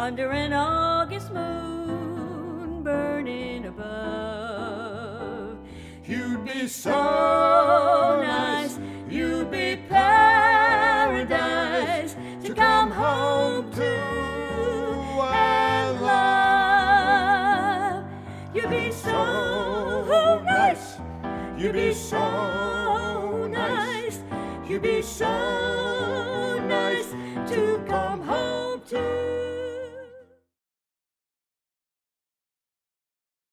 under an August moon burning above. You'd be so nice, you'd be paradise to come home to and love. You'd be so nice, you'd be so nice, you'd be so